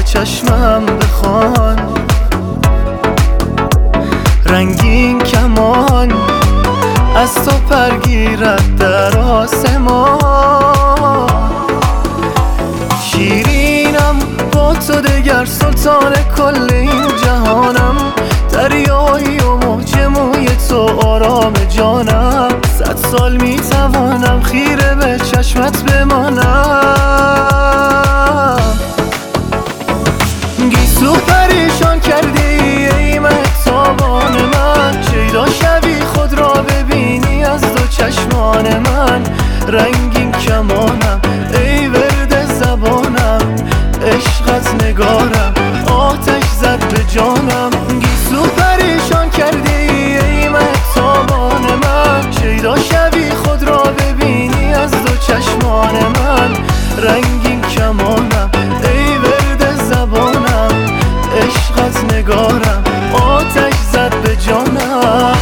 چشمم بخوان، رنگین کمان از تو پرگیرد در آسمان. شیرینم با تو دگر سلطان کل این جهانم، دریایی و موج موی تو آرام جانم. 100 سال میتوانم خیره به چشمت بمانم. گیسو پریشان کرده ای مهتابان من، شیدا شبی خود را ببینی از دو چشمان من. رنگین کمانم ای ورد زبانم، عشقت نگارم آتش زد به جانم. گیسو پریشان کرده ای مهتابان من، شیدا شبی خود را ببینی از دو چشمان من. رنگین کمانم ای ورد زبانم، عشقت نگارم آتش زد به جانم.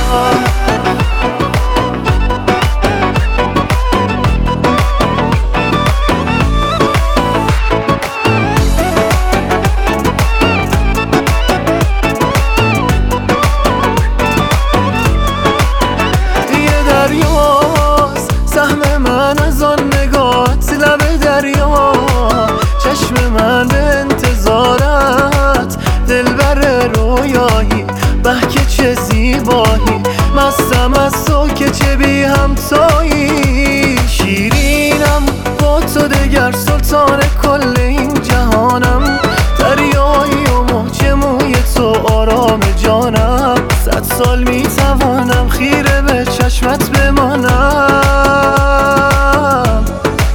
سهم من از آن نگاهت لب دریا، چشم من به انتظارت دلبر رویایی. به که چه زیبایی، مستم از تو که چه بی همتایی. شیرینم با تو دگر سلطان کل این جهانم، دریایی و موج موی تو آرام جانم. 100 سال میتوانم خیره به چشمت بمانم.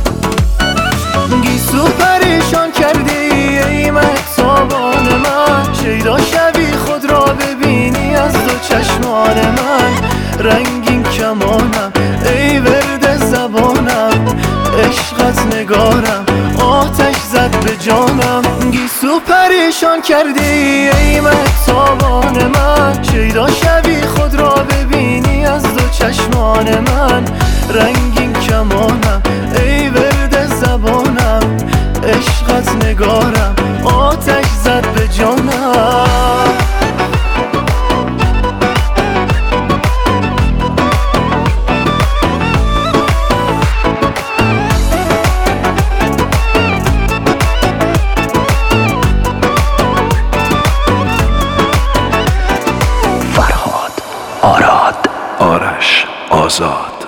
گیسو پریشان کرده ای مهتابان من، شیدا شبی خود را ببینی از دو چشمان من. رنگین کمانم ای ورد زبانم، عشقت نگارم آتش زد به جانم. گیسو پریشان کرده ای مهتابان من، شیدا شبی خود را ببینی از دو چشمان من. رنگین کمانم ای ورد زبانم، عشقت نگارم آتش زد به جانم. فرهاد، آراد، آرش، آزاد.